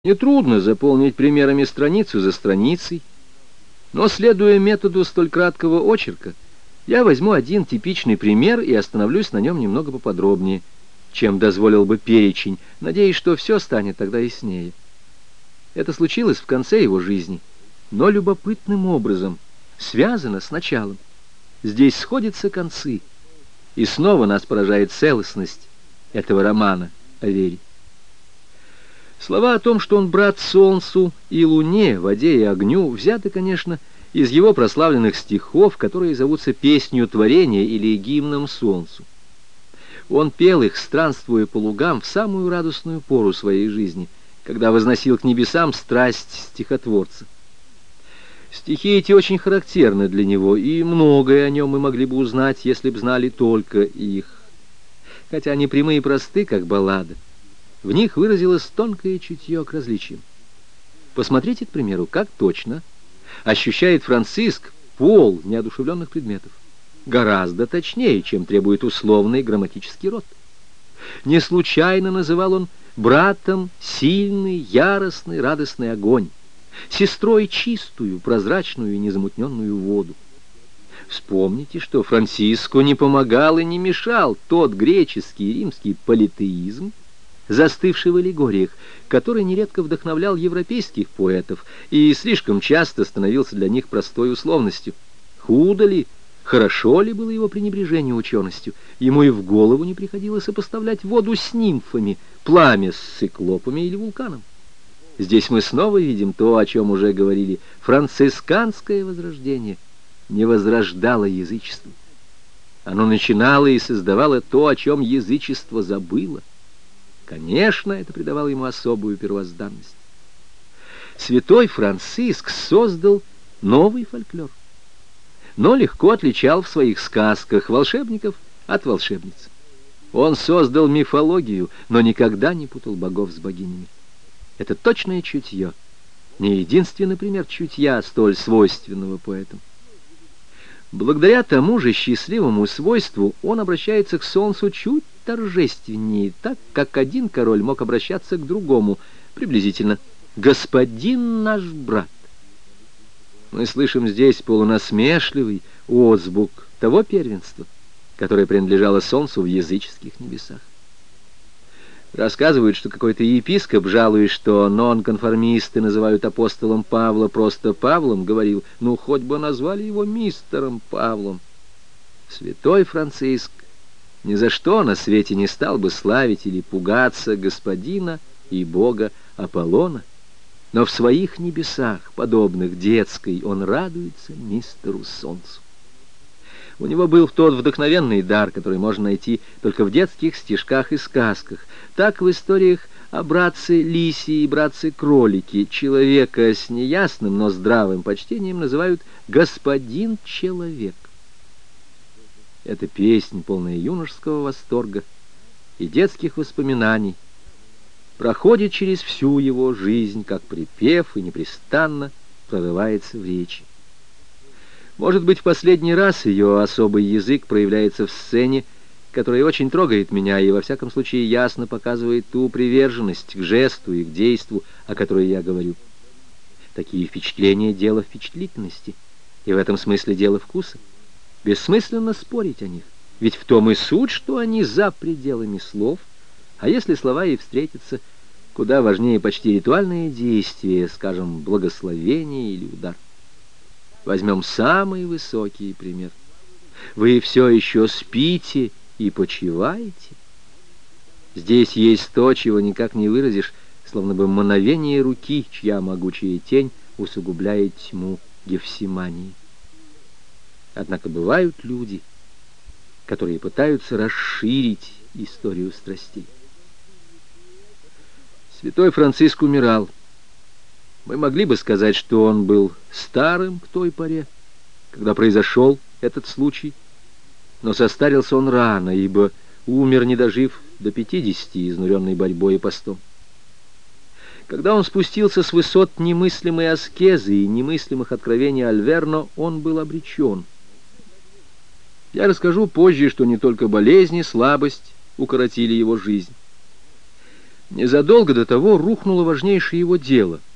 Нетрудно заполнить примерами страницу за страницей, но, следуя методу столь краткого очерка, я возьму один типичный пример и остановлюсь на нем немного поподробнее, чем дозволил бы перечень, надеясь, что все станет тогда яснее. Это случилось в конце его жизни, но любопытным образом связано с началом. Здесь сходятся концы, и снова нас поражает целостность этого романа о вере. Слова о том, что он брат солнцу и луне, воде и огню, взяты, конечно, из его прославленных стихов, которые зовутся «Песнью творения» или «Гимном солнцу». Он пел их, странствуя по лугам, в самую радостную пору своей жизни, когда возносил к небесам страсть стихотворца. Стихи эти очень характерны для него, и многое о нем мы могли бы узнать, если б знали только их. Хотя они прямые и просты, как баллада, в них выразилось тонкое чутье к различиям. Посмотрите, к примеру, как точно ощущает Франциск пол неодушевленных предметов. Гораздо точнее, чем требует условный грамматический род. Не случайно называл он братом сильный, яростный, радостный огонь, сестрой чистую, прозрачную и незамутненную воду. Вспомните, что Франциску не помогал и не мешал тот греческий и римский политеизм, застывший в аллегориях, который нередко вдохновлял европейских поэтов и слишком часто становился для них простой условностью. Худо ли, хорошо ли было его пренебрежение ученостью? Ему и в голову не приходило сопоставлять воду с нимфами, пламя с циклопами или вулканом. Здесь мы снова видим то, о чем уже говорили. Францисканское возрождение не возрождало язычество. Оно начинало и создавало то, о чем язычество забыло. Конечно, это придавало ему особую первозданность. Святой Франциск создал новый фольклор, но легко отличал в своих сказках волшебников от волшебниц. Он создал мифологию, но никогда не путал богов с богинями. Это точное чутье, не единственный пример чутья, столь свойственного поэтам. Благодаря тому же счастливому свойству он обращается к солнцу чуть торжественнее, так как один король мог обращаться к другому, приблизительно «господин наш брат». Мы слышим здесь полунасмешливый отзвук того первенства, которое принадлежало солнцу в языческих небесах. Рассказывают, что какой-то епископ, жалуясь, что нонконформисты называют апостолом Павла просто Павлом, говорил: ну, хоть бы назвали его мистером Павлом. Святой Франциск ни за что на свете не стал бы славить или пугаться господина и бога Аполлона, но в своих небесах, подобных детской, он радуется мистеру Солнцу. У него был тот вдохновенный дар, который можно найти только в детских стишках и сказках. Так в историях о братце Лисе и братце Кролике человека с неясным, но здравым почтением называют «господин человек». Эта песня, полная юношеского восторга и детских воспоминаний, проходит через всю его жизнь, как припев, и непрестанно прорывается в речи. Может быть, в последний раз ее особый язык проявляется в сцене, которая очень трогает меня и, во всяком случае, ясно показывает ту приверженность к жесту и к действу, о которой я говорю. Такие впечатления — дело впечатлительности, и в этом смысле дело вкуса. Бессмысленно спорить о них, ведь в том и суть, что они за пределами слов, а если слова и встретятся, куда важнее почти ритуальные действия, скажем, благословение или удар. Возьмем самый высокий пример. Вы все еще спите и почиваете? Здесь есть то, чего никак не выразишь, словно бы мановение руки, чья могучая тень усугубляет тьму Гефсимании. Однако бывают люди, которые пытаются расширить историю страстей. Святой Франциск умирал. Мы могли бы сказать, что он был старым к той поре, когда произошел этот случай, но состарился он рано, ибо умер, не дожив до 50, изнуренной борьбой и постом. Когда он спустился с высот немыслимой аскезы и немыслимых откровений Альверно, он был обречен. Я расскажу позже, что не только болезни, слабость укоротили его жизнь. Незадолго до того рухнуло важнейшее его дело —